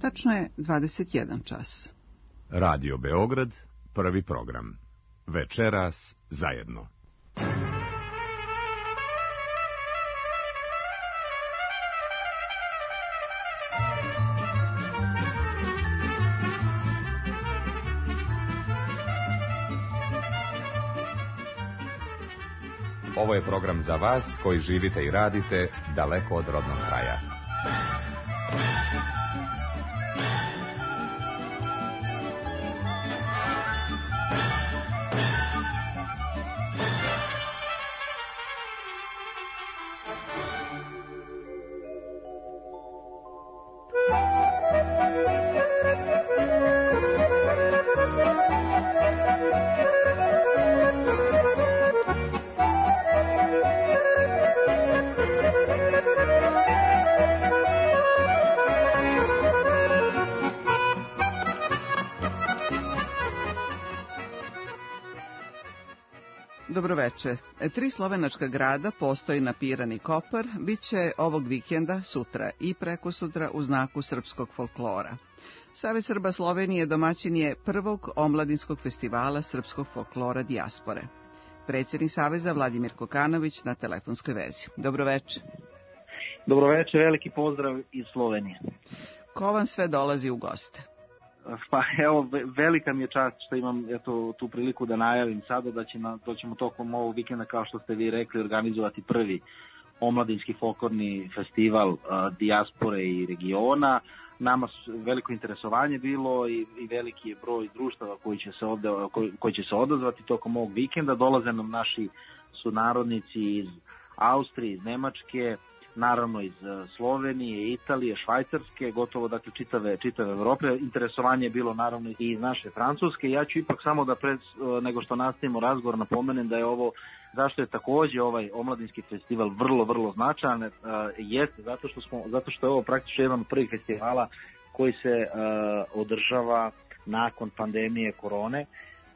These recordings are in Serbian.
Tačno je 21 čas. Radio Beograd, prvi program. Večeras zajedno. Ovo je program za vas koji živite i radite daleko od rodnog kraja. Dobroveče. 3 slovenačka grada, Postojna, Piran i Koper, bit će ovog vikenda, sutra i prekosutra u znaku srpskog folklora. Savez Srba Slovenije domaćin je prvog omladinskog festivala srpskog folklora dijaspore. Predsjednik Saveza Vladimir Kokanović na telefonskoj vezi. Dobroveče. Dobroveče, veliki pozdrav iz Slovenije. Ko vam sve dolazi u goste? Pa evo, velika mi je čast što imam tu priliku da najavim sada da ćemo tokom ovog vikenda, kao što ste vi rekli, organizovati prvi omladinski folklorni festival dijaspore i regiona. Nama veliko interesovanje bilo i veliki je broj društava koji će se odazvati tokom ovog vikenda. Dolaze nam naši sunarodnici iz Austrije, iz Nemačke, naravno iz Slovenije, Italije, Švajcarske, gotovo dakle čitave Evrope. Interesovanje je bilo naravno i iz naše Francuske. Ja ću ipak samo da nego što nastavimo razgovor napomenem da je ovo, zašto je takođe ovaj omladinski festival vrlo značajan, jeste zato što je ovo praktično jedan od prvih festivala koji se održava nakon pandemije korone.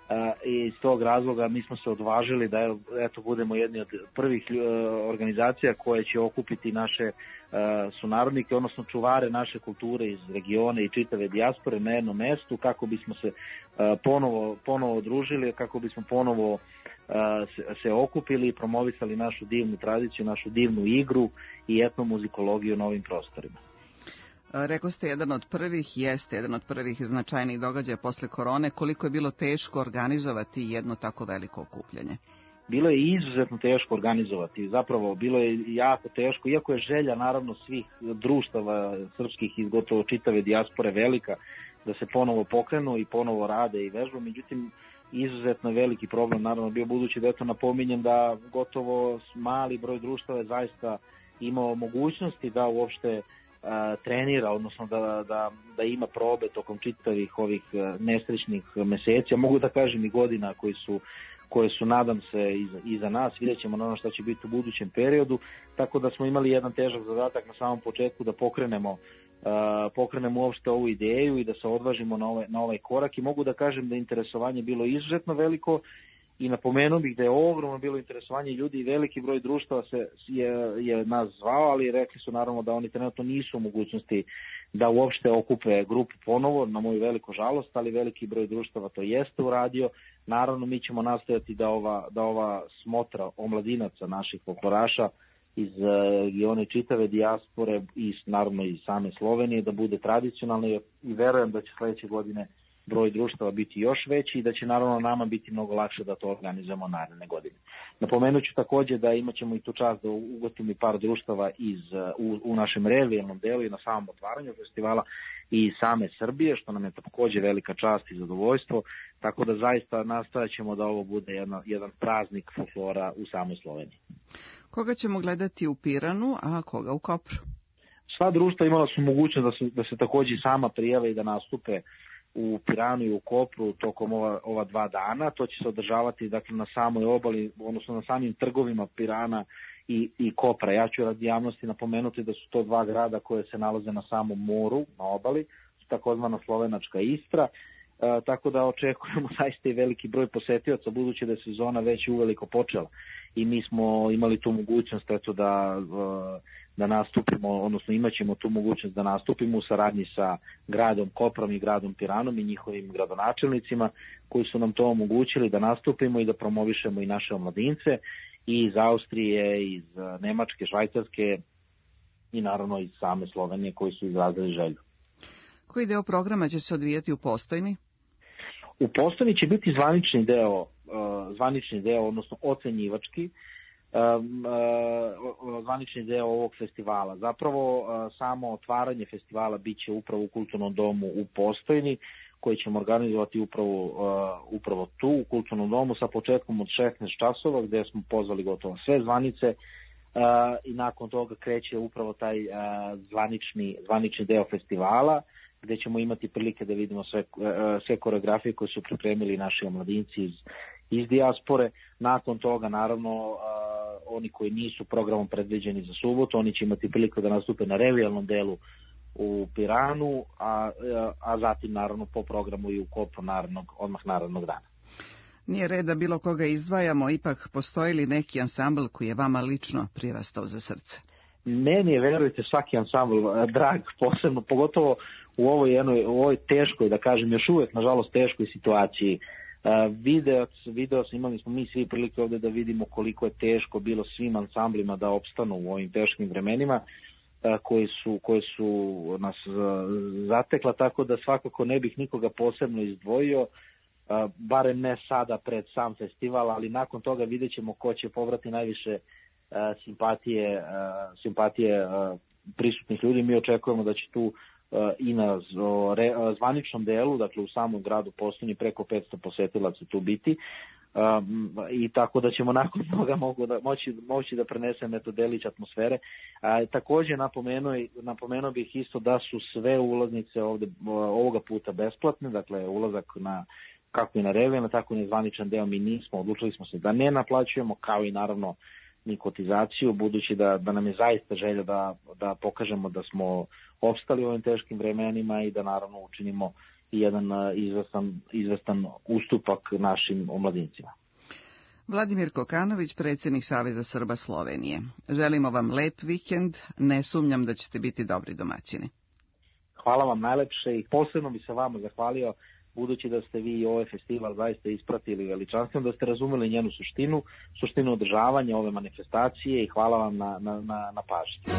I iz tog razloga mi smo se odvažili da budemo jedni od prvih organizacija koje će okupiti naše sunarodnike, odnosno čuvare naše kulture iz regiona i čitave dijaspore na jednom mestu, kako bismo se ponovo odružili, kako bismo ponovo se okupili i promovisali našu divnu tradiciju, našu divnu igru i etnomuzikologiju na ovim prostorima. Rekao ste jedan od prvih značajnih događaja posle korone. Koliko je bilo teško organizovati jedno tako veliko okupljanje? Bilo je izuzetno teško organizovati, zapravo bilo je jako teško, iako je želja naravno svih društava srpskih iz gotovo čitave dijaspore velika da se ponovo pokrenu i ponovo rade i vežbu, međutim izuzetno veliki problem naravno bio, budući da napominjem da gotovo mali broj društava je zaista imao mogućnosti da uopšte trenira, odnosno da ima probe tokom čitavih ovih nesrećnih meseci, a mogu da kažem i godina koje su nadam se iza nas. Vidjet ćemo na ono što će biti u budućem periodu, tako da smo imali jedan težak zadatak na samom početku da pokrenemo uopšte ovu ideju i da se odvažimo na ovaj korak, i mogu da kažem da je interesovanje bilo izuzetno veliko i napomenuo bih da je ogromno bilo interesovanje ljudi i veliki broj društava je nas zvao, ali rekli su naravno da oni trenutno nisu u mogućnosti da uopšte okupe grupu ponovo, na moju veliku žalost, ali veliki broj društava to jeste uradio. Naravno mi ćemo nastojati da ova smotra omladinaca naših folkloraša iz regiona čitave dijaspore i naravno iz same Slovenije da bude tradicionalna, i verujem da će sledeće godine broj društava biti još veći i da će naravno nama biti mnogo lakše da to organizujemo naredne godine. Napomenut ću takođe da imat ćemo i tu čast da ugostimo i par društava u našem revijalnom delu i na samom otvaranju festivala i same Srbije, što nam je takođe velika čast i zadovoljstvo, tako da zaista nastojat ćemo da ovo bude jedan praznik folklora u samoj Sloveniji. Koga ćemo gledati u Piranu, a koga u Kopru? Sva društva imala su mogućnost da se takođe sama prijave i da nastupe u Piranu i u Kopru tokom ova 2 dana. To će se održavati dakle na samoj obali, odnosno na samim trgovima Pirana i Kopra. Ja ću radi javnosti napomenuti da su to 2 grada koje se nalaze na samom moru, na obali, takozvana slovenačka Istra, tako da očekujemo zaista i veliki broj posetioca, budući da je sezona već uveliko počela i mi smo imali tu mogućnost da nastupimo, odnosno imat ćemo tu mogućnost da nastupimo u saradnji sa gradom Koprom i gradom Piranom i njihovim gradonačelnicima koji su nam to omogućili da nastupimo i da promovišemo i naše omladince i iz Austrije, iz Nemačke, Švajcarske i naravno iz same Slovenije koji su izrazili želju. Koji deo programa će se odvijati u Postojni? U Postojni će biti zvanični deo, odnosno ocenjivački, zvanični deo ovog festivala. Zapravo samo otvaranje festivala bit će upravo u Kulturnom domu u Postojni, koji ćemo organizovati upravo tu u Kulturnom domu sa početkom od 16 časova gde smo pozvali gotovo sve zvanice i nakon toga kreće upravo taj zvanični deo festivala gde ćemo imati prilike da vidimo sve koreografije koje su pripremili naši omladinci iz dijaspore. Nakon toga, naravno, oni koji nisu programom predviđeni za subotu, oni će imati priliku da nastupe na revijalnom delu u Piranu, a zatim, naravno, po programu i u Kopru odmah narednog dana. Nije red da bilo koga izdvajamo, ipak postoji li neki ansambl koji je vama lično prirastao za srce? Meni je, verujte, svaki ansambl drag, posebno, pogotovo u ovoj teškoj, da kažem, još uvek, nažalost, teškoj situaciji. Video sam, imali smo mi svi prilike ovde da vidimo koliko je teško bilo svim ansamblima da opstanu u ovim teškim vremenima koji su nas zatekla, tako da svakako ne bih nikoga posebno izdvojio, barem ne sada pred sam festival, ali nakon toga vidjet ćemo ko će povrati najviše simpatije prisutnih ljudi. Mi očekujemo da će tu i na zvaničnom delu, dakle u samom gradu Postojni, preko 500 posetilaca tu i tako da ćemo nakon toga moći da prenesem delić atmosfere. Takođe napomenuo bih isto da su sve ulaznice ovoga puta besplatne, dakle ulazak kako i na revijalni, tako i na zvaničan deo odlučili smo se da ne naplaćujemo, kao i naravno ni kotizaciju, budući da nam je zaista želja da pokažemo da smo opstali u ovim teškim vremenima i da naravno učinimo i jedan izvestan ustupak našim omladincima. Vladimir Kokanović, predsjednik Saveza Srba Slovenije. Želimo vam lep vikend, ne sumnjam da ćete biti dobri domaćini. Hvala vam najlepše i posebno bi se vama zahvalio, budući da ste vi i ovaj festival zaista ispratili veličanstveno, da ste razumeli njenu suštinu održavanja ove manifestacije i hvala vam na pažnji.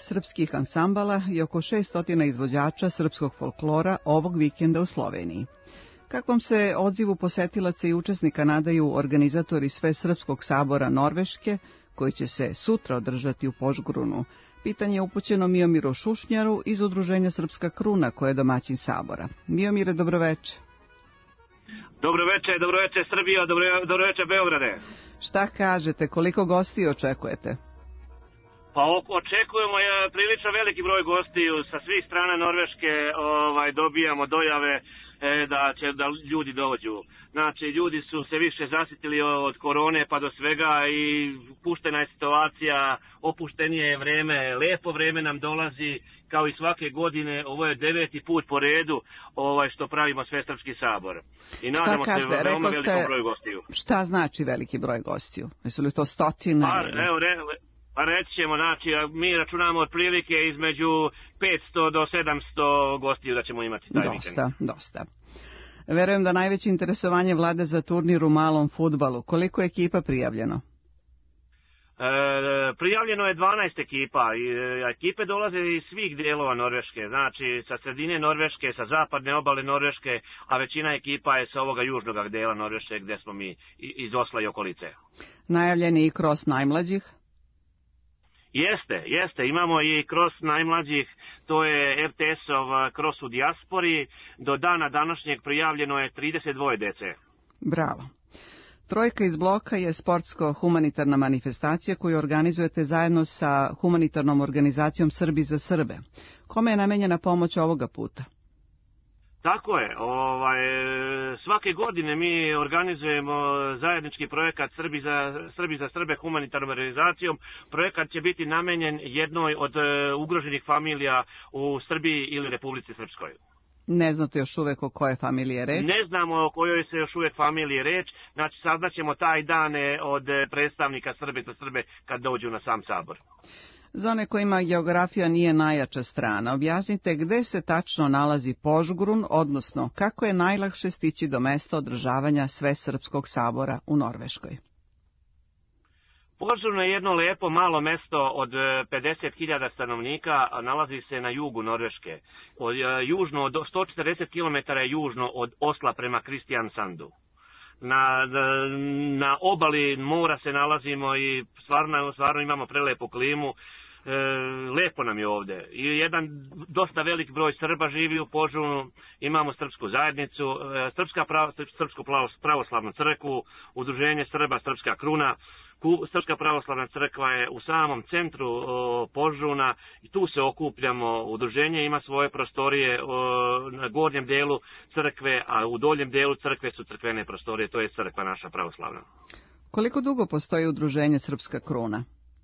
srpskih ansambala i oko 600 izvođača srpskog folklora ovog vikenda u Sloveniji. Kakvom se odzivu posetilaca i učesnika nadaju organizatori Svesrpskog sabora Norveške, koji će se sutra održati u Požgrunu? Pitanje je upućeno Miomiru Šušnjaru iz Udruženja Srpska kruna, koje je domaćin sabora. Miomire, dobroveče. Dobroveče Srbija, dobroveče Beograde. Šta kažete, koliko gostiju očekujete? Pa očekujemo prilično veliki broj gostiju sa svih strana Norveške, dobijamo dojave da ljudi dođu. Znači, ljudi su se više zasitili od korone pa do svega i puštena je situacija, opuštenije je vreme, lepo vreme nam dolazi, kao i svake godine. Ovo je 9. put po redu što pravimo Svesrpski sabor. I nadamo se veoma velikom broju gostiju. Šta znači veliki broj gostiju? Jesu li to stotine? Pa reći ćemo, znači, mi računamo otprilike između 500 do 700 gostiju da ćemo imati taj vikend. Dosta. Verujem da najveće interesovanje vlada za turnir u malom fudbalu. Koliko je ekipa prijavljeno? Prijavljeno je 12 ekipa. Ekipe dolaze iz svih dijelova Norveške, znači sa sredine Norveške, sa zapadne obale Norveške, a većina ekipa je sa ovoga južnog dijela Norveške gdje smo mi iz Osla i okolice. Najavljeni i kros najmlađih? Jeste, imamo i kros najmlađih, to je RTS-ov kros u dijaspori. Do dana današnjeg prijavljeno je 32 dece. Bravo. Trojka iz bloka je sportsko-humanitarna manifestacija koju organizujete zajedno sa humanitarnom organizacijom Srbi za Srbe. Kome je namenjena pomoć ovoga puta? Tako je. Svake godine mi organizujemo zajednički projekat Srbi za Srbe humanitarnom organizacijom. Projekat će biti namenjen jednoj od ugroženih familija u Srbiji ili Republici Srpskoj. Ne znate još uvek o koje familije reč? Ne znamo o kojoj se još uvek familije reč. Znači, saznaćemo taj dan od predstavnika Srbe za Srbe kad dođu na sam sabor. Za one kojima geografija nije najjača strana, objasnite gde se tačno nalazi Požgrun, odnosno kako je najlakše stići do mesta održavanja Svesrpskog sabora u Norveškoj. Požgrun je jedno lepo malo mesto od 50.000 stanovnika, a nalazi se na jugu Norveške. Južno od 140 km južno od Osla prema Kristiansandu. Na obali mora se nalazimo i stvarno imamo prelepu klimu. Lepo nam je ovde. I jedan dosta velik broj Srba živi u Požgrunu, imamo srpsku zajednicu, Srpsku pravoslavnu crkvu, Udruženje Srba Srpska kruna. Srpska pravoslavna crkva je u samom centru Požgruna i tu se okupljamo. Udruženje ima svoje prostorije na gornjem delu crkve, a u doljem delu crkve su crkvene prostorije, to je crkva naša pravoslavna. Koliko dugo postoji Udruženje Srpska kruna?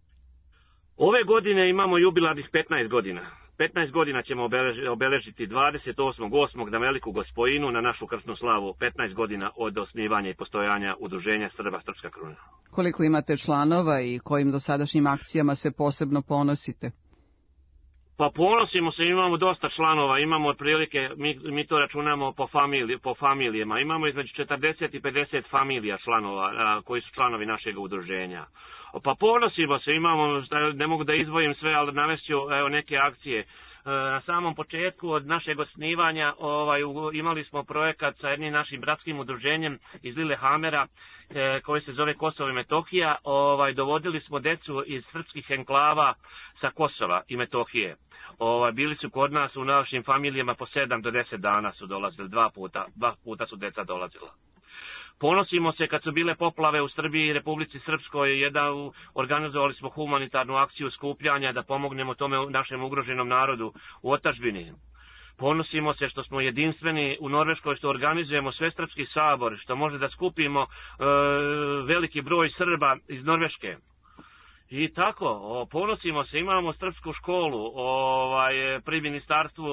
Ove godine imamo jubilarnih 15 godina. 15 godina ćemo obeležiti 28.8. na Veliku Gospojinu, na našu krsnu slavu, 15 godina od osnivanja i postojanja Udruženja Srba Srpska kruna. Koliko imate članova i kojim dosadašnjim akcijama se posebno ponosite? Pa ponosimo se, imamo dosta članova, imamo otprilike, mi to računamo po familijama, imamo između 40 i 50 familija članova koji su članovi našeg udruženja. Pa ponosimo se, imamo, ne mogu da izdvojim sve, ali navešću neke akcije. Na samom početku od našeg osnivanja imali smo projekat sa jednim našim bratskim udruženjem iz Lillehammera koji se zove Kosovo i Metohija. Dovodili smo decu iz srpskih enklava sa Kosova i Metohije. Bili su kod nas u našim familijama po 7 do 10 dana su dolazili, dva puta su deca dolazila. Ponosimo se kad su bile poplave u Srbiji i Republici Srpskoj, organizovali smo humanitarnu akciju skupljanja da pomognemo tome našem ugroženom narodu u otadžbini. Ponosimo se što smo jedinstveni u Norveškoj, što organizujemo Svesrpski sabor, što može da skupimo veliki broj Srba iz Norveške. I tako, ponosimo se, imamo srpsku školu pri ministarstvu.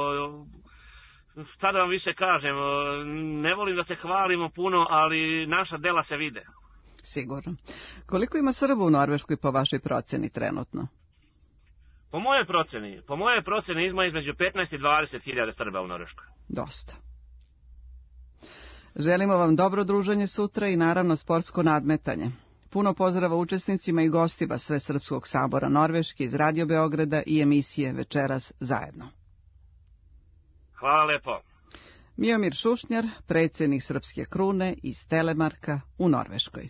Šta da vam više kažem, ne volim da se hvalimo puno, ali naša dela se vide. Sigurno. Koliko ima Srba u Norveškoj po vašoj proceni trenutno? Po moje proceni ima između 15 i 20 hiljada Srba u Norveškoj. Dosta. Želimo vam dobro druženje sutra i naravno sportsko nadmetanje. Puno pozdrava učesnicima i gostima Svesrpskog sabora Norveške iz Radio Beograda i emisije Večeras zajedno. Hvala lepo. Miomir Šušnjar, predsjednik Srpske krune iz Telemarka u Norveškoj.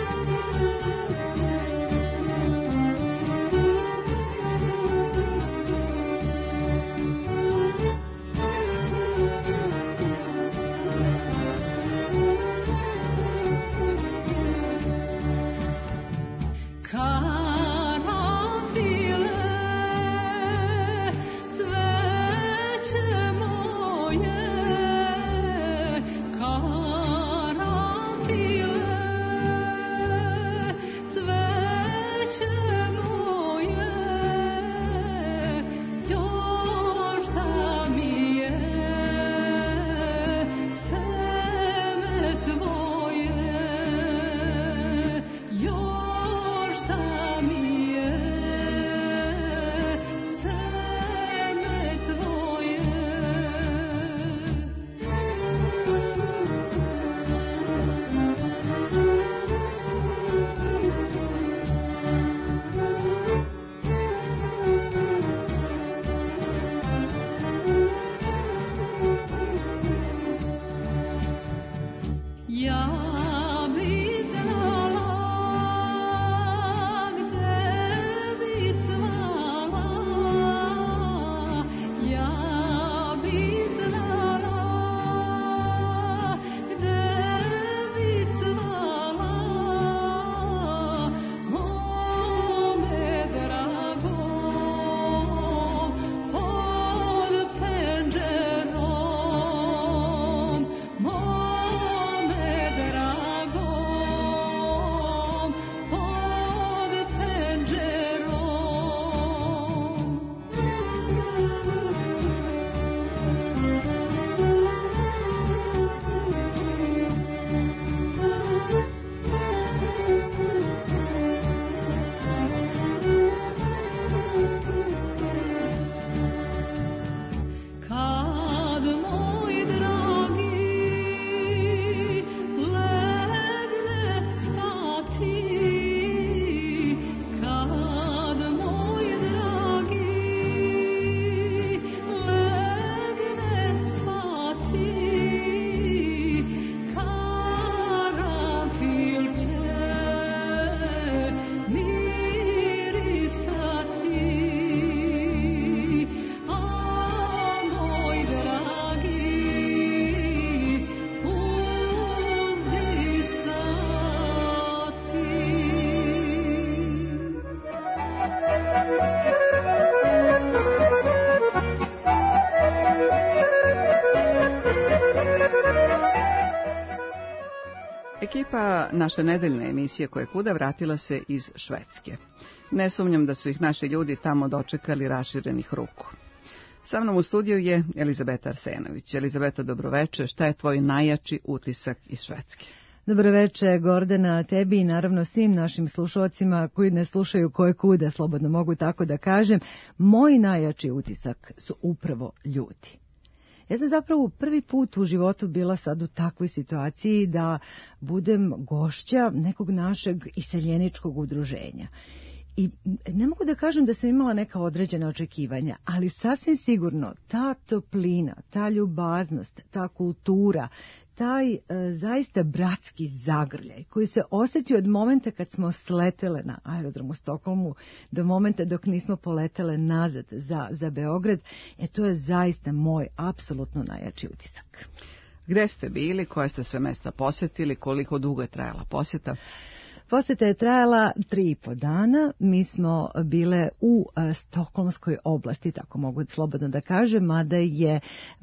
Ekipa naše nedeljne emisije Koje kuda vratila se iz Švedske. Ne sumnjam da su ih naši ljudi tamo dočekali raširenih ruku. Sa mnom u studiju je Elizabeta Arsenović. Elizabeta, dobroveče. Šta je tvoj najjači utisak iz Švedske? Dobroveče, Gordana, tebi i naravno svim našim slušalcima koji ne slušaju Koje kuda, slobodno mogu tako da kažem. Moj najjači utisak su upravo ljudi. Ja sam zapravo prvi put u životu bila sad u takvoj situaciji da budem gošća nekog našeg iseljeničkog udruženja. I ne mogu da kažem da sam imala neka određena očekivanja, ali sasvim sigurno ta toplina, ta ljubaznost, ta kultura, taj zaista bratski zagrljaj koji se osjetio od momenta kad smo sletele na aerodrom u Stokholmu do momenta dok nismo poletele nazad za Beograd, to je zaista moj apsolutno najjači utisak. Gde ste bili, koje ste sve mesta posjetili, koliko dugo je trajala posjeta? Posjeta je trajala 3,5 dana. Mi smo bile u Stokholmskoj oblasti, tako mogu slobodno da kažem, mada je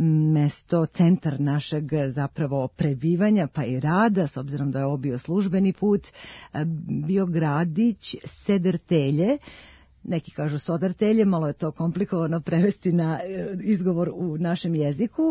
mesto, centar našeg zapravo prebivanja pa i rada, s obzirom da je ovo bio službeni put, bio gradić Södertälje. Neki kažu Sodartelje, malo je to komplikovano prevesti na izgovor u našem jeziku.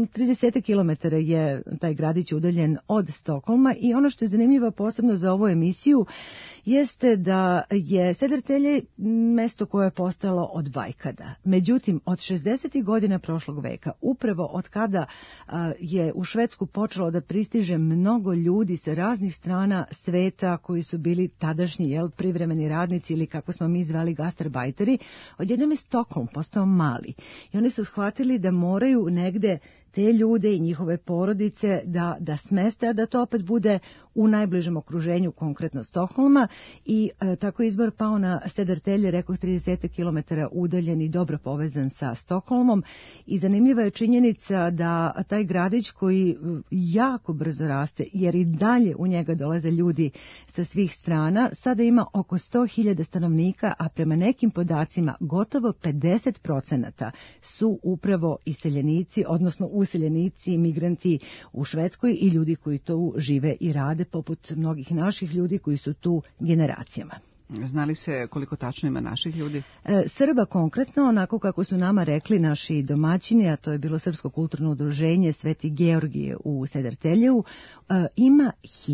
30 km je taj gradić udaljen od Stokholma i ono što je zanimljivo posebno za ovu emisiju jeste da je Sedertelje mesto koje je postojalo od vajkada. Međutim, od 60. godina prošlog veka, upravo od kada je u Švedsku počelo da pristiže mnogo ljudi sa raznih strana sveta koji su bili tadašnji privremeni radnici ili kako smo mi zvali gastarbajteri, odjednom je Stokholm postao mali. I oni su shvatili da moraju negde te ljude i njihove porodice da smeste, a da to opet bude u najbližem okruženju, konkretno Stokholma, i tako je izbor pao na Sedertelje, rekao 30 km udaljen i dobro povezan sa Stokholmom. I zanimljiva je činjenica da taj gradić koji jako brzo raste, jer i dalje u njega dolaze ljudi sa svih strana, sada ima oko 100.000 stanovnika, a prema nekim podacima gotovo 50% su upravo iseljenici, odnosno useljenici, migranti u Švedskoj i ljudi koji tu žive i rade, poput mnogih naših ljudi koji su tu generacijama. Znali se koliko tačno ima naših ljudi? Srba konkretno, onako kako su nama rekli naši domaćini, a to je bilo Srpsko kulturno udruženje Sveti Georgije u Sedertelju, ima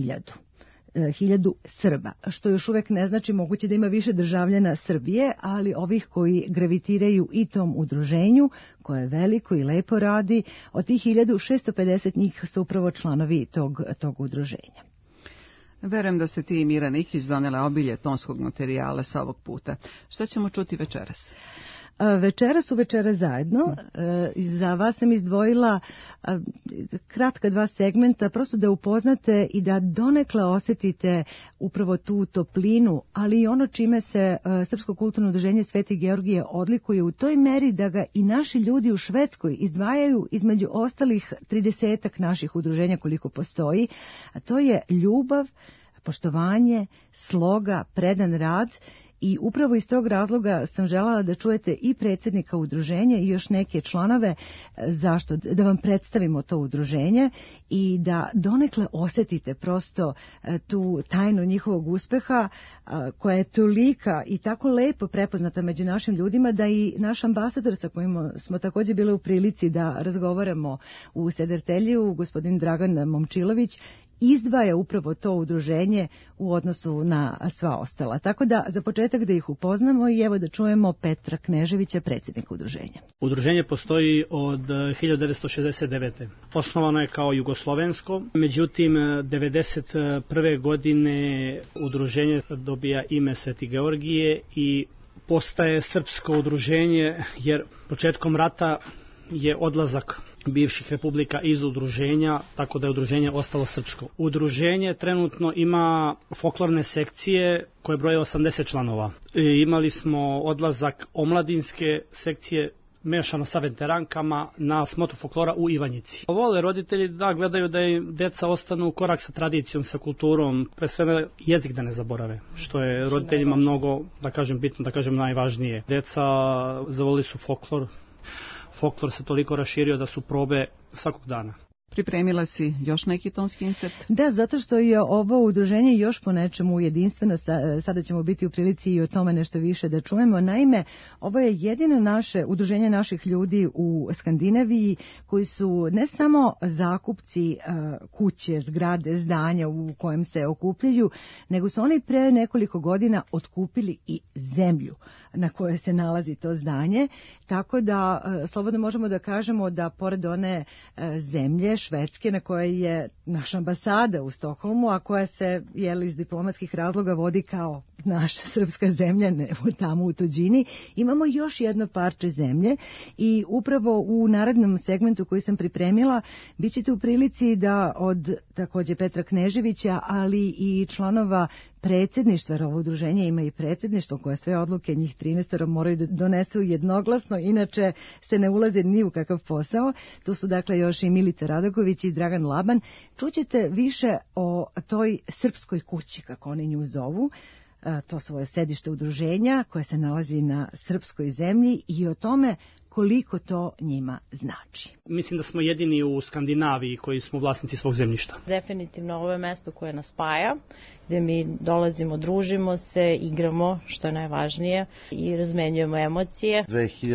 1000 Srba, što još uvek ne znači, moguće da ima više državljana Srbije, ali ovih koji gravitiraju i tom udruženju, koje je veliko i lepo radi, od tih 1650 njih su upravo članovi tog udruženja. Verujem da ste ti i Mira Nikić donela obilje tonskog materijala sa ovog puta. Šta ćemo čuti večeras? Večeras zajedno. Za vas sam izdvojila kratka 2 segmenta, prosto da upoznate i da donekle osjetite upravo tu toplinu, ali i ono čime se Srpsko kulturno udruženje Sveti Georgije odlikuje u toj meri da ga i naši ljudi u Švedskoj izdvajaju između ostalih 30 naših udruženja koliko postoji, a to je ljubav, poštovanje, sloga, predan rad. I upravo iz tog razloga sam željela da čujete i predsjednika udruženja i još neke članove, zašto? Da vam predstavimo to udruženje i da donekle osjetite prosto tu tajnu njihovog uspeha koja je tolika i tako lepo prepoznata među našim ljudima da i naš ambasador sa kojim smo također bili u prilici da razgovaramo u Sedertelju, gospodin Dragan Momčilović, izdvaja upravo to udruženje u odnosu na sva ostala. Tako da za početak da ih upoznamo i evo da čujemo Petra Kneževića, predsjednika udruženja. Udruženje postoji od 1969. Osnovano je kao jugoslovensko, međutim 1991. godine udruženje dobija ime Sveti Georgije i postaje srpsko udruženje, jer početkom rata je odlazak bivših republika iz udruženja, tako da je udruženje ostalo srpsko. Udruženje trenutno ima folklorne sekcije koje broje 80 članova. Imali smo odlazak omladinske sekcije mešano sa veterankama na smotu folklora u Ivanjici. Vole roditelji da gledaju da im deca ostanu u korak sa tradicijom, sa kulturom, pre sve jezik da ne zaborave, što je roditeljima mnogo, da kažem, bitno, da kažem najvažnije. Deca zavolili su folklor. Folklor se toliko raširio da su probe svakog dana. Pripremila si još neki tonski insert? Da, zato što je ovo udruženje još po nečemu jedinstveno. Sada ćemo biti u prilici i o tome nešto više da čujemo. Naime, ovo je jedino naše udruženje naših ljudi u Skandinaviji koji su ne samo zakupci kuće, zgrade, zdanja u kojem se okupljaju, nego su oni pre nekoliko godina otkupili i zemlju na kojoj se nalazi to zdanje. Tako da slobodno možemo da kažemo da pored one zemlje Švedske na kojoj je naša ambasada u Stokholmu, a koja se iz diplomatskih razloga vodi kao naša srpska zemlja tamo u tuđini, imamo još jedno parče zemlje i upravo u narednom segmentu koji sam pripremila bit ćete u prilici da od također Petra Kneževića, ali i članova predsjedništva, ovo udruženje ima i predsjedništvo koje sve odluke njih 13 moraju da donesu jednoglasno, inače se ne ulaze ni u kakav posao. Tu su dakle još i Milica Radaković i Dragan Laban. Čućete više o toj srpskoj kući, kako oni nju zovu, to svoje sedište udruženja koje se nalazi na srpskoj zemlji i o tome koliko to njima znači. Mislim da smo jedini u Skandinaviji koji smo vlasnici svog zemljišta. Definitivno ovo je mesto koje nas spaja, gdje mi dolazimo, družimo se, igramo, što je najvažnije, i razmenjujemo emocije.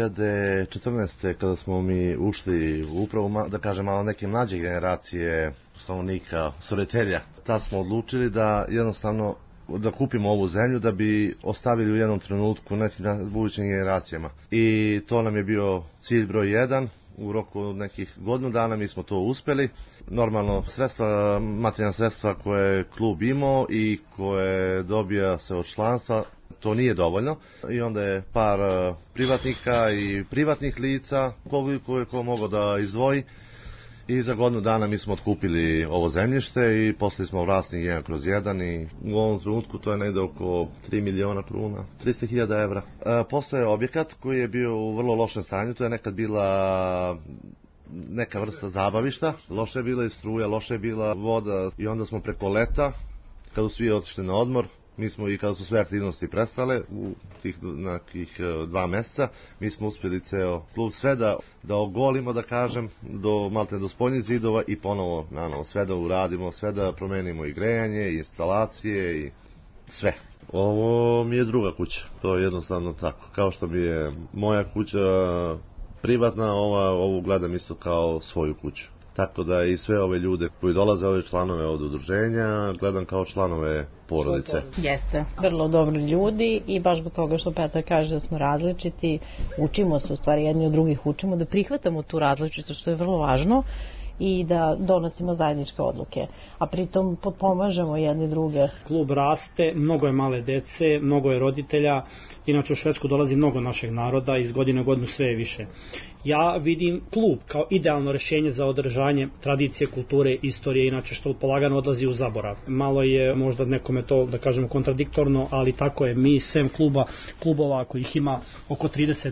2014. kada smo mi ušli upravo, da kažem, malo neke mlađe generacije stanovnika Sedertelja, tad smo odlučili da jednostavno da kupimo ovu zemlju da bi ostavili u jednom trenutku nekim budućim generacijama. I to nam je bio cilj broj 1. U roku nekih godinu dana mi smo to uspeli. Normalno, materijalna sredstva koje klub imao i koje dobija se od članstva, to nije dovoljno. I onda je par privatnika i privatnih lica koliko je ko mogao da izdvoji. I za godinu dana mi smo otkupili ovo zemljište i postali smo vlasnik 1/1 i u ovom trenutku to je negde oko 3 miliona kruna, 300.000 evra. Postoje objekat koji je bio u vrlo lošem stanju, to je nekad bila neka vrsta zabavišta, loše je bila i struja, loše je bila voda i onda smo preko leta, kada su svi otišli na odmor, mi smo i kada su sve aktivnosti prestale u tih nekih 2 meseca, mi smo uspjeli ceo klub sve da ogolimo, da kažem, do spoljnih zidova i ponovo sve da uradimo, sve da promenimo i grejanje, i instalacije i sve. Ovo mi je druga kuća, to je jednostavno tako. Kao što mi je moja kuća privatna, ovu gledam isto kao svoju kuću. Tako da i sve ove ljude koji dolaze, ove članove od udruženja, gledam kao članove porodice. Jeste, vrlo dobri ljudi i baš zbog toga što Petar kaže da smo različiti, učimo se u stvari jedni od drugih, učimo da prihvatamo tu različitost, što je vrlo važno, i da donosimo zajedničke odluke, a pritom pomažemo jedni druge. Klub raste, mnogo je male dece, mnogo je roditelja, inače u Švedsku dolazi mnogo našeg naroda, iz godine u godinu sve je više. Ja vidim klub kao idealno rješenje za održanje tradicije, kulture, istorije, inače što polagano odlazi u zaborav. Malo je možda nekome to, da kažemo, kontradiktorno, ali tako je. Mi sem klubova kojih ima oko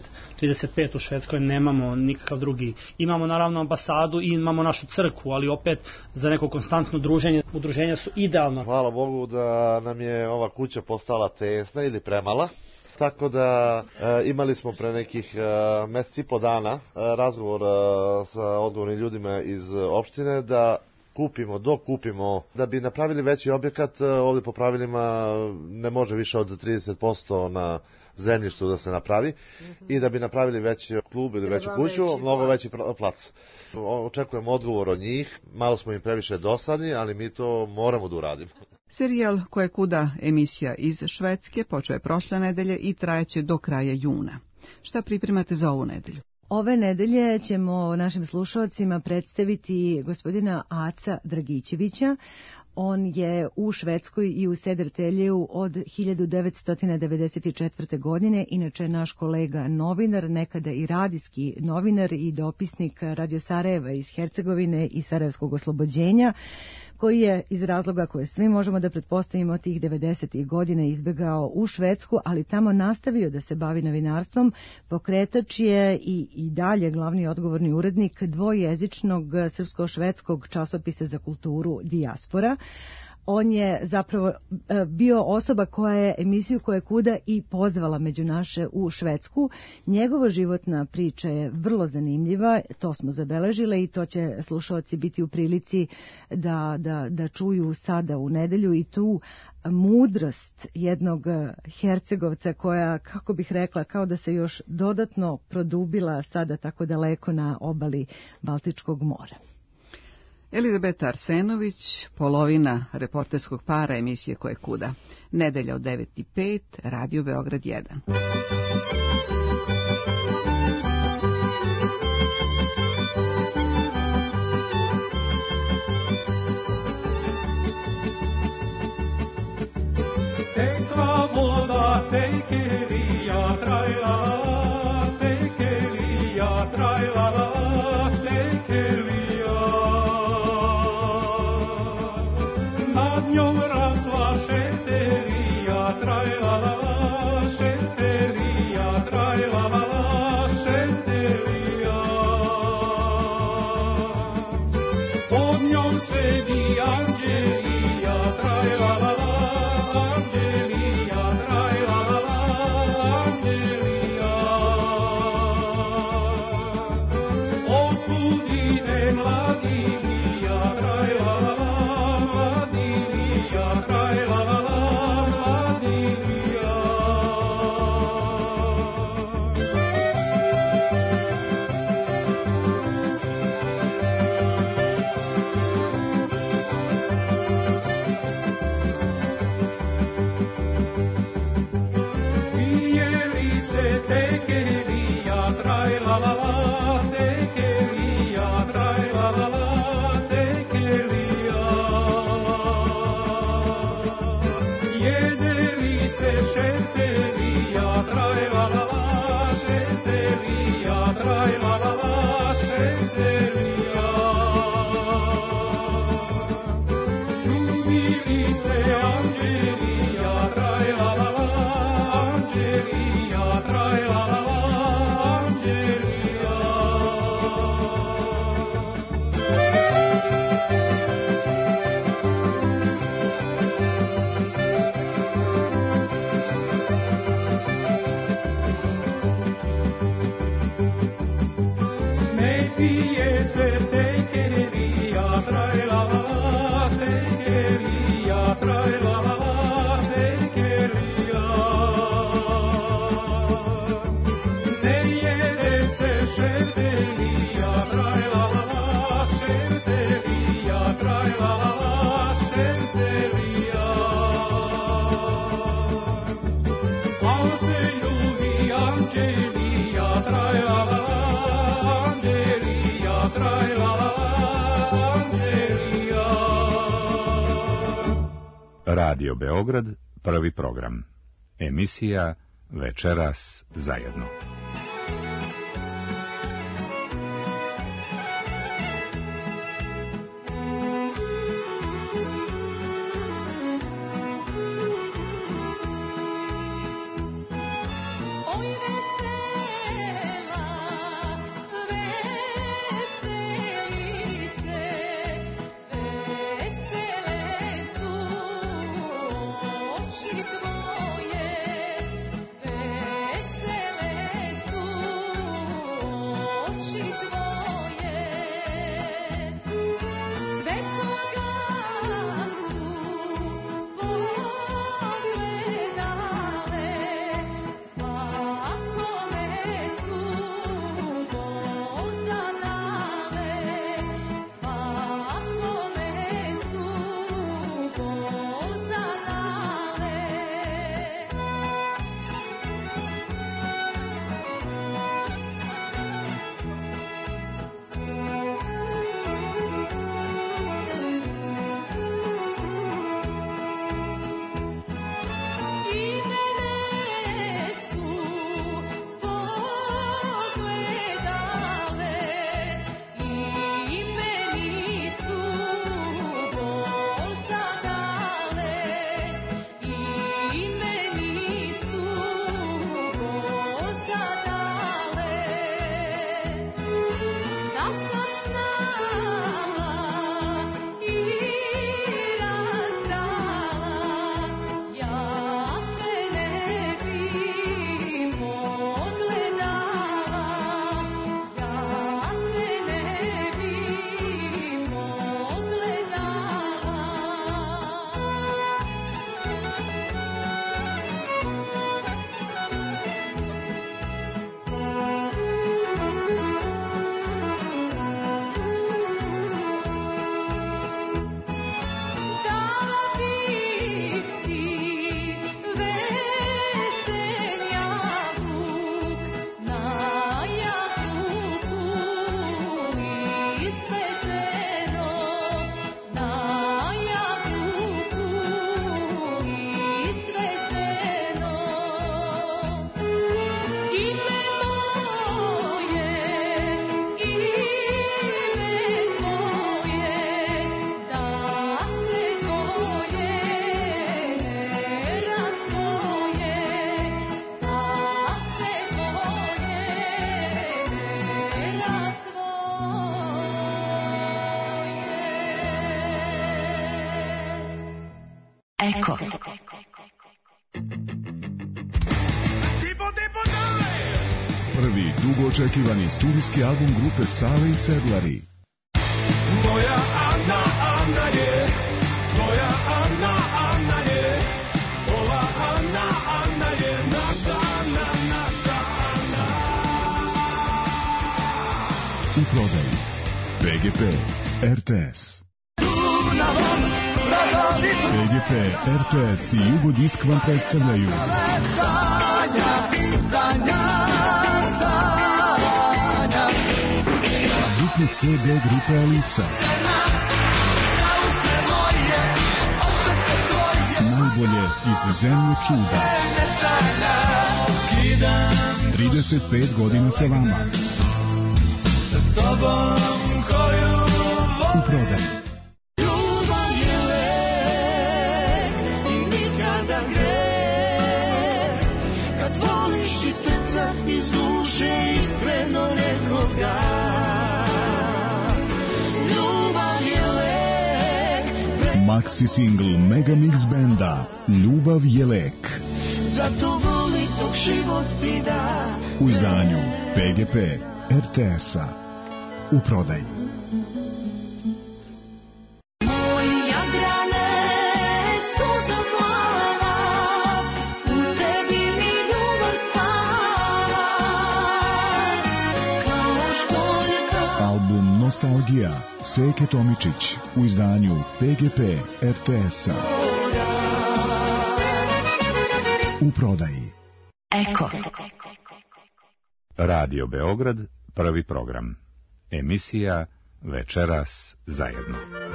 30-35 u Švedskoj, nemamo nikakav drugi. Imamo naravno ambasadu i imamo našu crkvu, ali opet za neko konstantno druženje, udruženja su idealno. Hvala Bogu da nam je ova kuća postala tesna ili premala. Tako da imali smo pre nekih mesec i po dana razgovor sa odgovornim ljudima iz opštine da dokupimo, da bi napravili veći objekat. Ovdje po pravilima ne može više od 30% na zemljištu da se napravi i da bi napravili veći klub ili veću kuću, mnogo veći plac. Očekujemo odgovor od njih, malo smo im previše dosadni, ali mi to moramo da uradimo. Serijal Koje kuda, emisija iz Švedske, počeo je prošle nedelje i trajeće do kraja juna. Šta pripremate za ovu nedelju? Ove nedelje ćemo našim slušalcima predstaviti gospodina Aca Dragićevića. On je u Švedskoj i u Södertälju od 1994. godine, inače je naš kolega novinar, nekada i radijski novinar i dopisnik Radio Sarajeva iz Hercegovine i Sarajevskog oslobođenja, koji je iz razloga koje svi možemo da pretpostavimo tih 90. godina izbjegao u Švedsku, ali tamo nastavio da se bavi novinarstvom. Pokretač je i dalje glavni odgovorni urednik dvojezičnog srpsko-švedskog časopisa za kulturu Dijaspora. On je zapravo bio osoba koja je emisiju Koje kuda i pozvala među naše u Švedsku. Njegova životna priča je vrlo zanimljiva, to smo zabeležile i to će slušalci biti u prilici da čuju sada u nedelju i tu mudrost jednog Hercegovca koja, kako bih rekla, kao da se još dodatno produbila sada tako daleko na obali Baltičkog mora. Elizabeta Arsenović, polovina reporterskog para emisije Koje kuda. Nedelja od 9:05, Radio Beograd 1. Tekla voda, tekelija, trajlala, tekelija, trajlala, tekelija. Nad njom rasla šeterija, trajlala, šeterija, trajlala, ne pije se tejkerija, trajla, tejkerija, trajla, tejkerija. Ne jede se šertelija, trajla, šertelija, trajla, šertelija. Al se ljubi anđelija, trajla, anđelija, trajla, anđelija. Radio Beograd, prvi program. Emisija Večeras zajedno. Eko. Prvi dugo očekivani studijski album grupe Sale i Sedlari. Moja Ana, Ana je, moja Ana, Ana je, ova Ana, Ana je, naša Ana, naša Ana. U prodaju PGP RTS. PGP, RTS i Jugodisk vam predstavljaju dupli CD grupe Alisa, najbolje iz zemlje čuda. 35 godina sa vama. U prodaju iz duše iskreno nekoga. Ljubav je lek. Maxi single Mega Mix benda Ljubav je lek. Zato voli dok život ti da. U izdanju PGP RTS-a. u prodaji. Album Nostalgija Seke Tomičić u izdanju PGP RTS-a. U prodaji. Eko. Radio Beograd, prvi program. Emisija Večeras zajedno.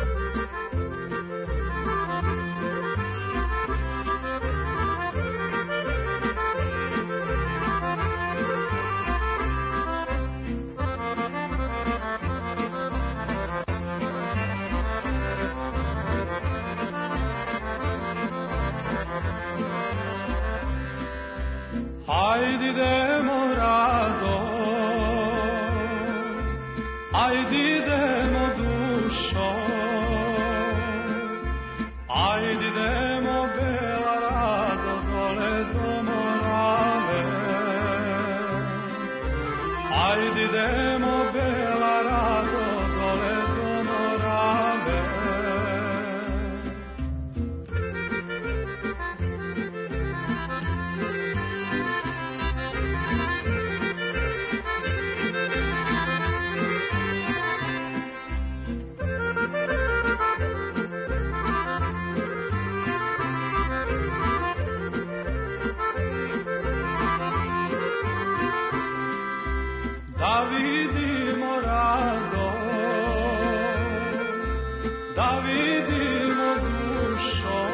Ajde idemo rado, ajde idemo dušo, ajde idemo bela rado dole do Morave, ajde idemo bela rado dole do Morave. Da vidimo rado, da vidimo dušo,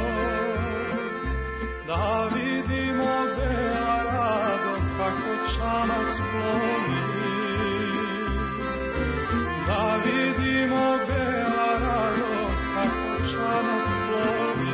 da vidimo bela rado kako čamac plovi, da vidimo bela rado kako čamac plovi.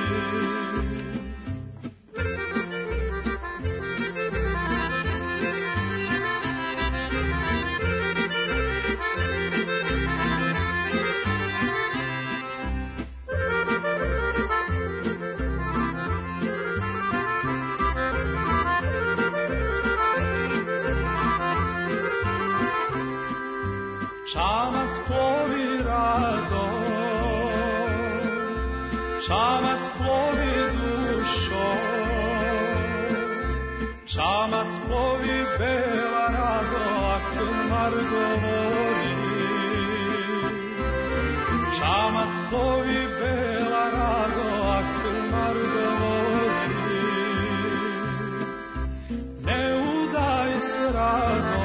Čamac plovi rado, čamac plovi dušo, čamac plovi bela rado, Akmar govori. Čamac plovi bela rado, Akmar govori. Ne udaj se rado,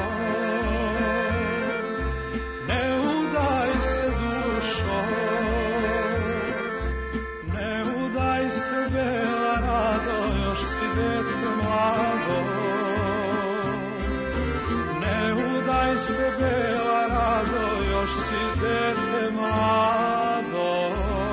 se bela rado, još si dete mlado.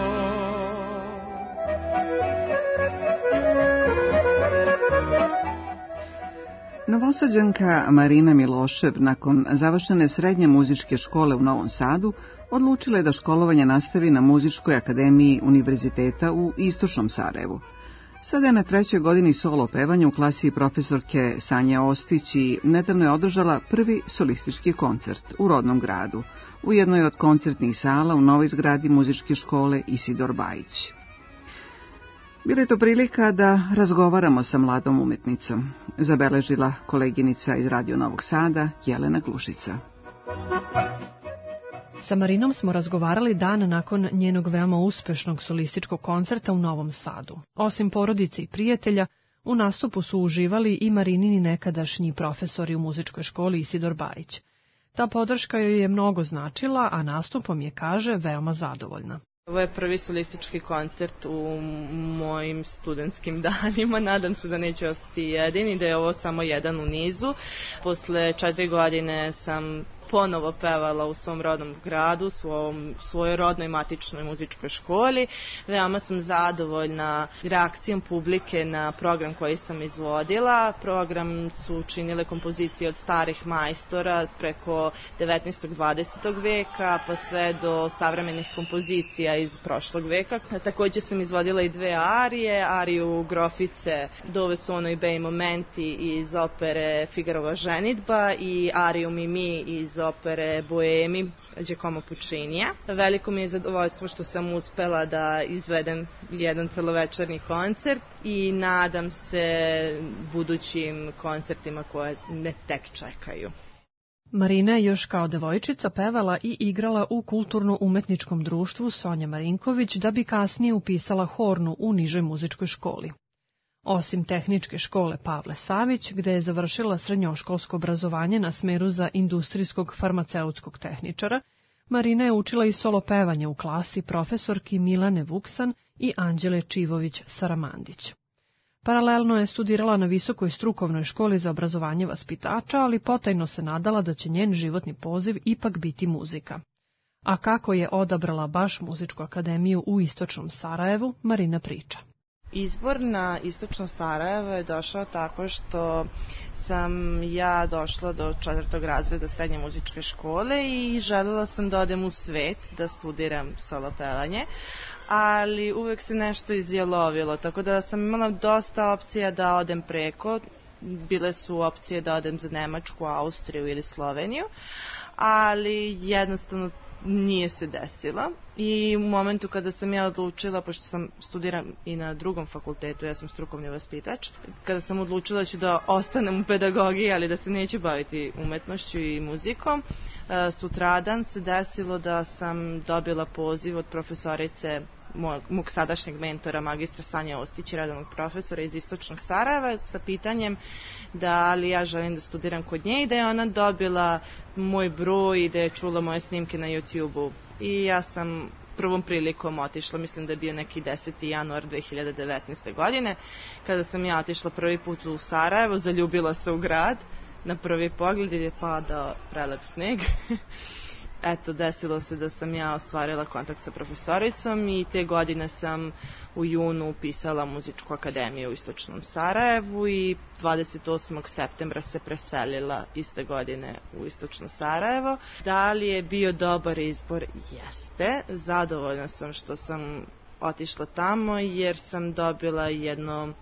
Novosađanka Marina Milošev nakon završene srednje muzičke škole u Novom Sadu odlučila je da školovanje nastavi na Muzičkoj akademiji Univerziteta u Istočnom Sarajevu. Sada je na 3. godini solo pevanja u klasi profesorke Sanje Ostić i nedavno je održala prvi solistički koncert u rodnom gradu, u jednoj od koncertnih sala u novoj zgradi muzičke škole Isidor Bajić. Bila je to prilika da razgovaramo sa mladom umetnicom, zabeležila koleginica iz Radio Novog Sada, Jelena Glušica. Sa Marinom smo razgovarali dan nakon njenog veoma uspešnog solističkog koncerta u Novom Sadu. Osim porodice i prijatelja, u nastupu su uživali i Marinini nekadašnji profesori u muzičkoj školi Isidor Bajić. Ta podrška joj je mnogo značila, a nastupom je, kaže, veoma zadovoljna. Ovo je prvi solistički koncert u mojim studentskim danima. Nadam se da neće ostati jedini, da je ovo samo jedan u nizu. Posle 4 godine sam ponovo pevala u svom rodnom gradu, svojoj rodnoj matičnoj muzičkoj školi. Veoma sam zadovoljna reakcijom publike na program koji sam izvodila. Program su činile kompozicije od starih majstora preko 19. 20. veka pa sve do savremenih kompozicija iz prošlog veka. Također sam izvodila i 2 arije, ariju Grofice Dove sono i bei momenti iz opere Figarova ženidba i ariju Mimi iz opere Boemi Giacomo Puccinija. Veliko mi je zadovoljstvo što sam uspela da izvedem jedan celovečernji koncert i nadam se budućim koncertima koje ne tek čekaju. Marina je još kao devojčica pevala i igrala u kulturno-umetničkom društvu Sonja Marinković da bi kasnije upisala hornu u nižoj muzičkoj školi. Osim tehničke škole Pavle Savić, gde je završila srednjoškolsko obrazovanje na smeru za industrijskog farmaceutskog tehničara, Marina je učila i solo pevanje u klasi profesorki Milane Vuksan i Anđele Čivović-Saramandić. Paralelno je studirala na Visokoj strukovnoj školi za obrazovanje vaspitača, ali potajno se nadala da će njen životni poziv ipak biti muzika. A kako je odabrala baš muzičku akademiju u istočnom Sarajevu, Marina priča. Izbor na istočno Sarajevo je došao tako što sam ja došla do 4. razreda srednje muzičke škole i željela sam da odem u svet, da studiram solo pevanje, ali uvek se nešto izjelovilo, tako da sam imala dosta opcija da odem preko. Bile su opcije da odem za Nemačku, Austriju ili Sloveniju, ali jednostavno nije se desilo. I u momentu kada sam ja odlučila, pošto sam studiram i na drugom fakultetu, ja sam strukovni vaspitač, kada sam odlučila da ću da ostanem u pedagogiji, ali da se neću baviti umetnošću i muzikom, sutradan se desilo da sam dobila poziv od profesorice mog sadašnjeg mentora, magistra Sanja Ostić, redovnog profesora iz istočnog Sarajeva, sa pitanjem da li ja želim da studiram kod nje i da je ona dobila moj broj i da je čula moje snimke na YouTube-u. I ja sam prvom prilikom otišla, mislim da je bio neki 10. januar 2019. godine, kada sam ja otišla prvi put u Sarajevo, zaljubila se u grad, na prvi pogled je padao prelep sneg. Eto, desilo se da sam ja ostvarila kontakt sa profesoricom i te godine sam u junu upisala muzičku akademiju u istočnom Sarajevu i 28. septembra se preselila iste godine u istočno Sarajevo. Da li je bio dobar izbor? Jeste. Zadovoljna sam što sam otišla tamo jer sam dobila jedno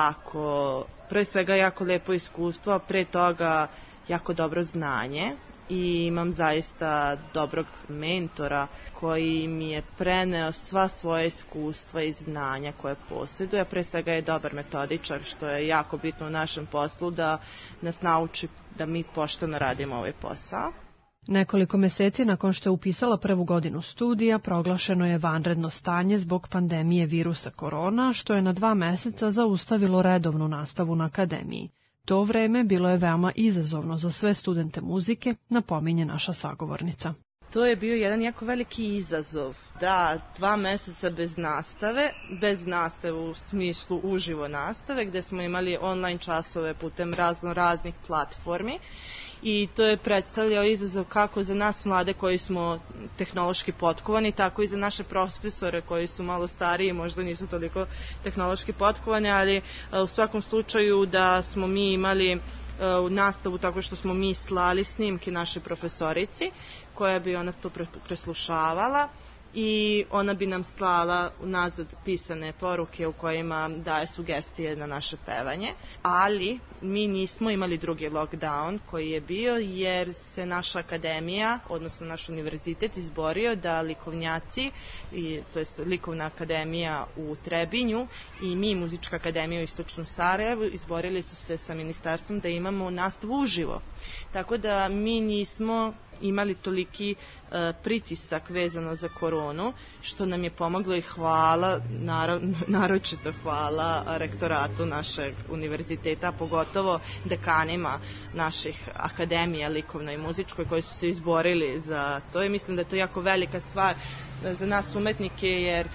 pre svega jako lepo iskustvo, a pre toga jako dobro znanje. I imam zaista dobrog mentora koji mi je preneo sva svoja iskustva i znanja koje posjeduje. Pre svega je dobar metodičar, što je jako bitno u našem poslu, da nas nauči da mi pošteno radimo ovaj posao. Nekoliko meseci nakon što je upisala prvu godinu studija, proglašeno je vanredno stanje zbog pandemije virusa korona, što je na 2 meseca zaustavilo redovnu nastavu na akademiji. To vreme bilo je veoma izazovno za sve studente muzike, napominje naša sagovornica. To je bio jedan jako veliki izazov. Da, 2 meseca bez nastave u smislu uživo nastave, gde smo imali online časove putem raznih platformi. I to je predstavljao izazov kako za nas mlade koji smo tehnološki potkovani, tako i za naše profesore koji su malo stariji, možda nisu toliko tehnološki potkovani, ali u svakom slučaju da smo mi imali nastavu tako što smo mi slali snimke našoj profesorici, koja bi ona to preslušavala i ona bi nam slala nazad pisane poruke u kojima daje sugestije na naše pevanje, ali mi nismo imali drugi lockdown koji je bio jer se naša akademija, odnosno naš univerzitet izborio da likovnjaci, to jest likovna akademija u Trebinju i mi muzička akademija u istočnom Sarajevu izborili su se sa ministarstvom da imamo nastavu uživo. Tako da mi nismo imali toliki pritisak vezano za koronu, što nam je pomoglo i hvala, naročito hvala rektoratu našeg univerziteta, pogotovo dekanima naših akademija likovnoj i muzičkoj koji su se izborili za to i mislim da je to jako velika stvar za nas umetnike jer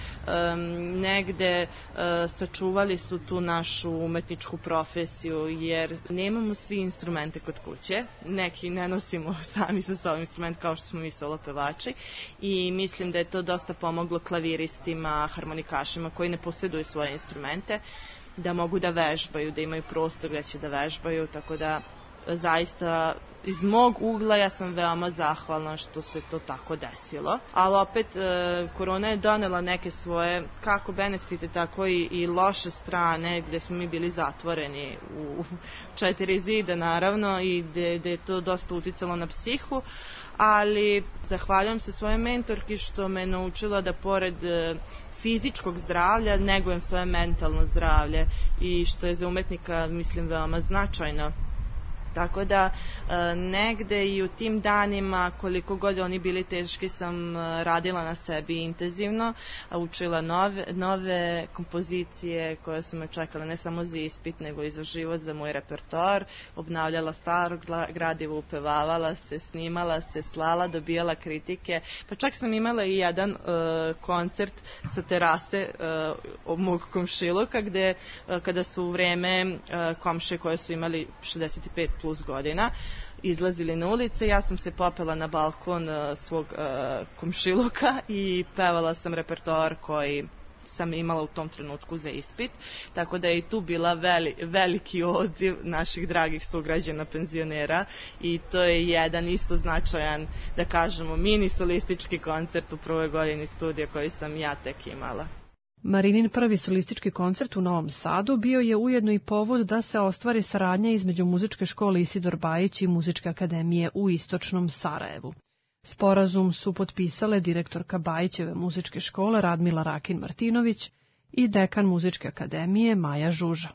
negde sačuvali su tu našu umetničku profesiju jer nemamo svi instrumente kod kuće, neki ne nosimo sami sa sobom instrument kao što smo mi solo pevači i mislim da je to dosta pomoglo klaviristima, harmonikašima koji ne posjeduju svoje instrumente da mogu da vežbaju, da imaju prostor gdje će da vežbaju, tako da zaista iz mog ugla ja sam veoma zahvalna što se to tako desilo, ali opet korona je donela neke svoje kako benefite, tako i loše strane, gde smo mi bili zatvoreni u 4 zida naravno i gde je to dosta uticalo na psihu, ali zahvaljujem se svojoj mentorki što me naučila da pored fizičkog zdravlja negujem svoje mentalno zdravlje i što je za umetnika mislim veoma značajno. Tako da negde i u tim danima, koliko god oni bili teški, sam radila na sebi intenzivno, učila nove kompozicije koje su me čekale ne samo za ispit, nego i za život, za moj repertoar, obnavljala staro gradivo, upevavala se, snimala se, slala, dobijala kritike, pa čak sam imala i jedan koncert sa terase mog komšiluka, gde kada su u vreme komšije koje su imali 65 plus godina izlazili na ulice, ja sam se popela na balkon svog komšiluka i pevala sam repertoar koji sam imala u tom trenutku za ispit, tako da je i tu bila veliki odziv naših dragih sugrađana penzionera i to je jedan isto značajan, da kažemo, mini solistički koncert u prvoj godini studija koji sam ja tek imala. Marinin prvi solistički koncert u Novom Sadu bio je ujedno i povod da se ostvari saradnja između muzičke škole Isidor Bajić i Muzičke akademije u istočnom Sarajevu. Sporazum su potpisale direktorka Bajićeve muzičke škole Radmila Rakin-Martinović i dekan Muzičke akademije Maja Žuža.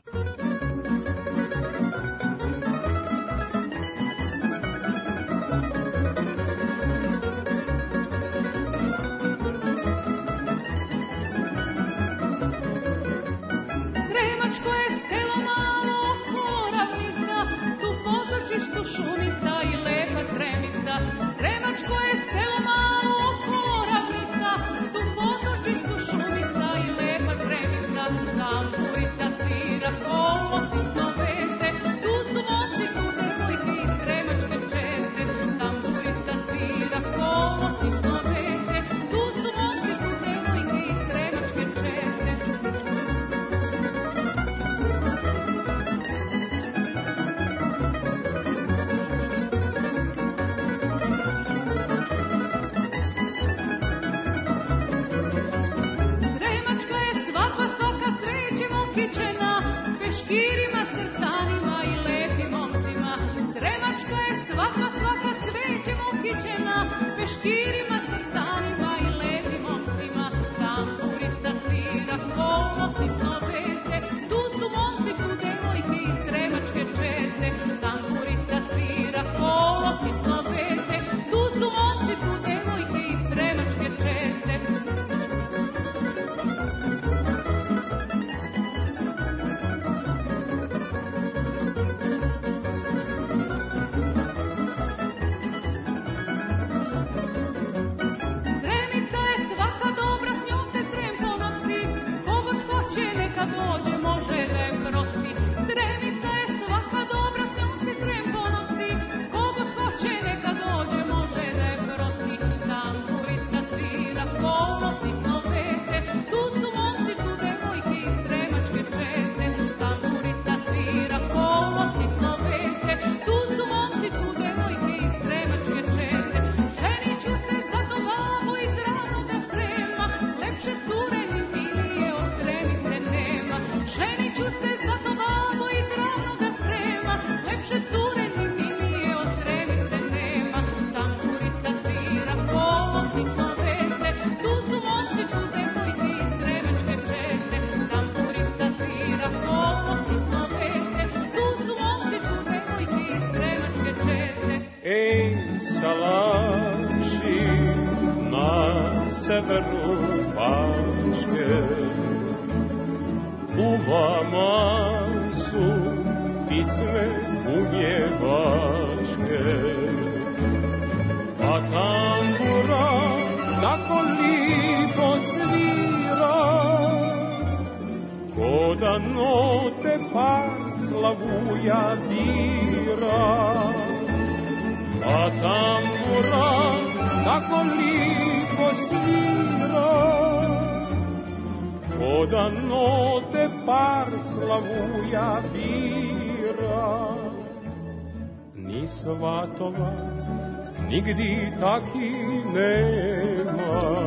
ni svatova, nigdje taki nema.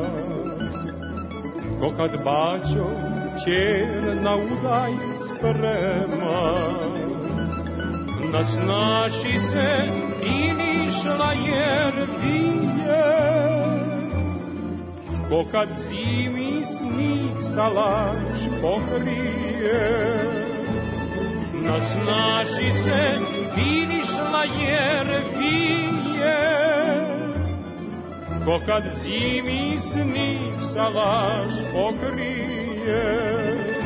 Ko kad bačo čer na udaj sprema, nasnaši se i nišla jer vije. Ko kad zimi snig salaš pokrije, nasnaši se i nišla jer vije. Ko kad zimi snig salaš pokrije.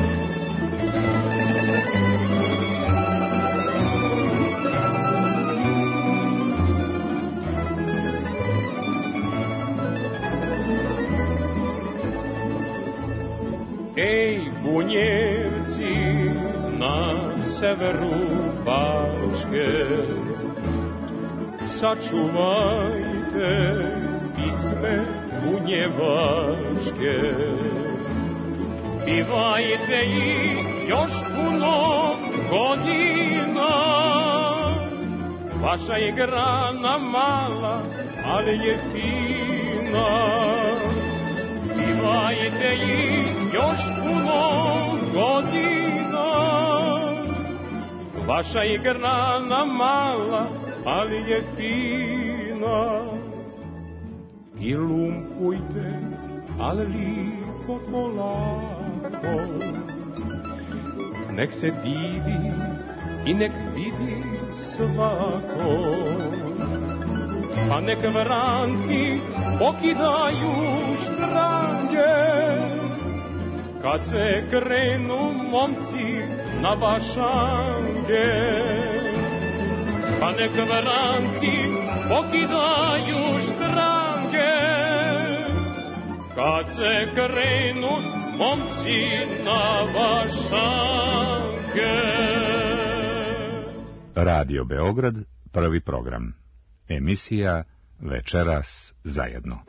Ej, bunjevci na severu Bačke, sačuvajte pisme bunjevačke. Pivajte ih još puno godina, vaša je grana mala, ali je fina. Pivajte ih još puno godina, vaša je grana mala, ali je fina. I lumpujte, ali lipo polako, nek se divi i nek vidi svako. Pa nek vranci pokidaju štrange, kad se krenu momci na bašange. Pa nek vranci pokidaju štrange, kad se krenu momci na bašange. Radio Beograd, prvi program. Emisija Večeras zajedno.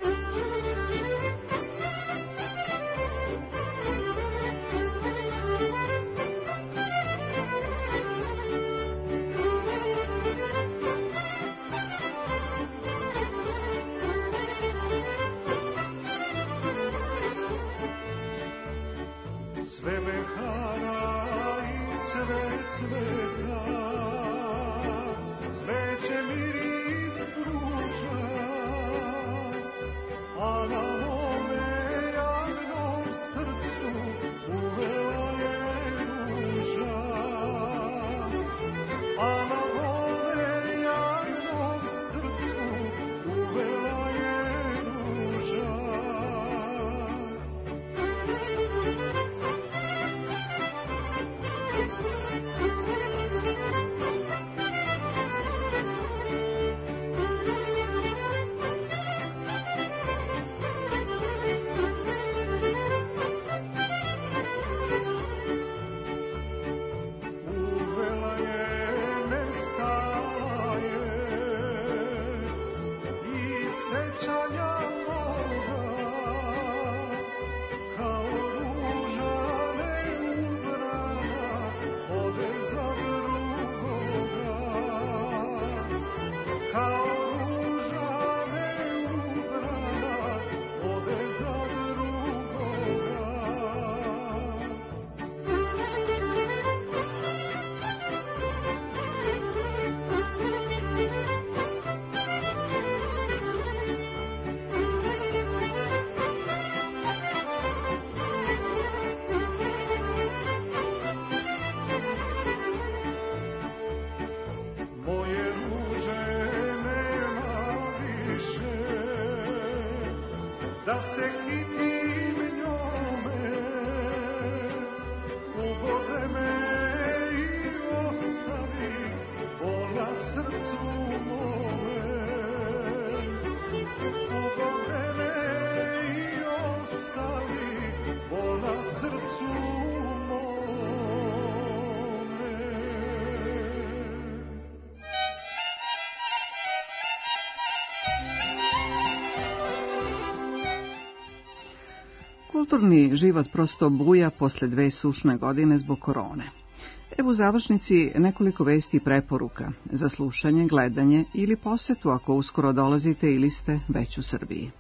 Kulturni život prosto buja posle 2 sušne godine zbog korone. Evo u završnici nekoliko vesti i preporuka za slušanje, gledanje ili posetu ako uskoro dolazite ili ste već u Srbiji.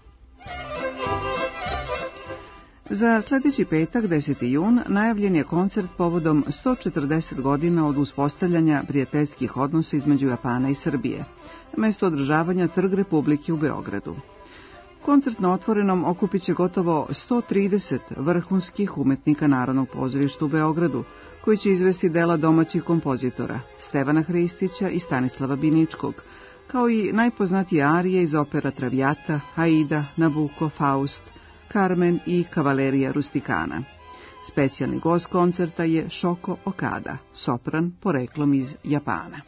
Za sljedeći petak, 10. jun, najavljen je koncert povodom 140 godina od uspostavljanja prijateljskih odnosa između Japana i Srbije. Mesto održavanja Trg Republike u Beogradu. Koncert na otvorenom okupit će gotovo 130 vrhunskih umetnika Narodnog pozorišta u Beogradu, koji će izvesti dela domaćih kompozitora Stevana Hristića i Stanislava Biničkog, kao i najpoznatije arije iz opera Traviata, Aida, Nabucco, Faust, Carmen i Kavalerija Rustikana. Specijalni gost koncerta je Shoko Okada, sopran poreklom iz Japana.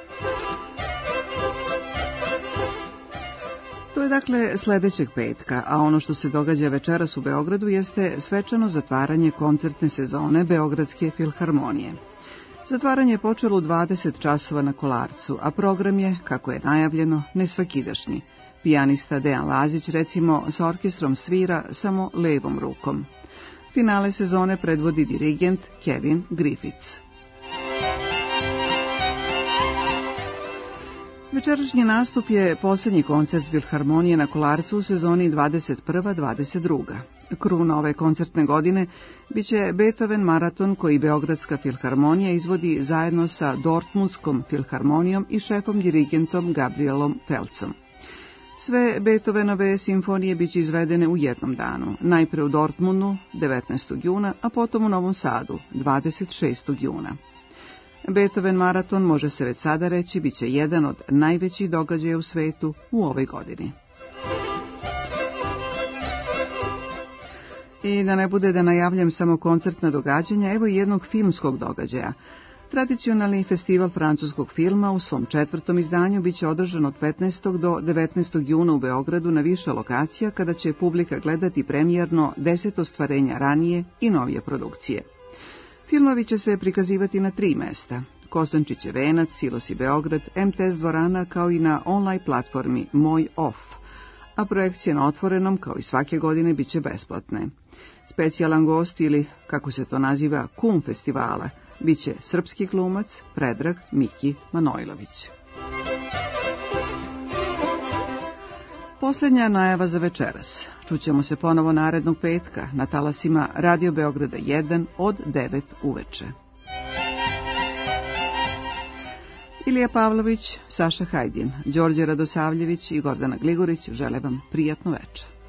To je dakle sljedećeg petka, a ono što se događa večeras u Beogradu jeste svečano zatvaranje koncertne sezone Beogradske filharmonije. Zatvaranje je počelo u 20 časova na Kolarcu, a program je, kako je najavljeno, nesvakidašnji. Pijanista Dejan Lazić, recimo, sa orkestrom svira samo levom rukom. Finale sezone predvodi dirigent Kevin Griffiths. Večerašnji nastup je posljednji koncert Filharmonije na Kolarcu u sezoni 21-22. Kruna ove koncertne godine biće Beethoven maraton koji Beogradska filharmonija izvodi zajedno sa Dortmundskom filharmonijom i šefom dirigentom Gabrielom Felcom. Sve Beethovenove simfonije biće izvedene u jednom danu, najpre u Dortmundu 19. juna, a potom u Novom Sadu 26. juna. Beethoven maraton, može se već sada reći, bit će jedan od najvećih događaja u svetu u ovoj godini. I da ne bude da najavljam samo koncertna događanja, evo i jednog filmskog događaja. Tradicionalni festival francuskog filma u svom 4. izdanju biće održan od 15. do 19. juna u Beogradu na više lokacija, kada će publika gledati premijerno 10 ostvarenja ranije i novije produkcije. Filmovi će se prikazivati na 3 mesta: Kosančićev venac, Silosi Beograd, MTS dvorana, kao i na online platformi Moj Off, a projekcije na otvorenom, kao i svake godine, bit će besplatne. Specijalan gost, ili kako se to naziva, kum festivala, bit će srpski glumac Predrag Miki Manojlović. Posljednja najava za večeras. Čućemo se ponovo narednog petka na talasima Radio Beograda 1 od 9 uveče. Ilija Pavlović, Saša Hajdin, Đorđe Radosavljević i Gordana Gligorić žele vam prijatno večer.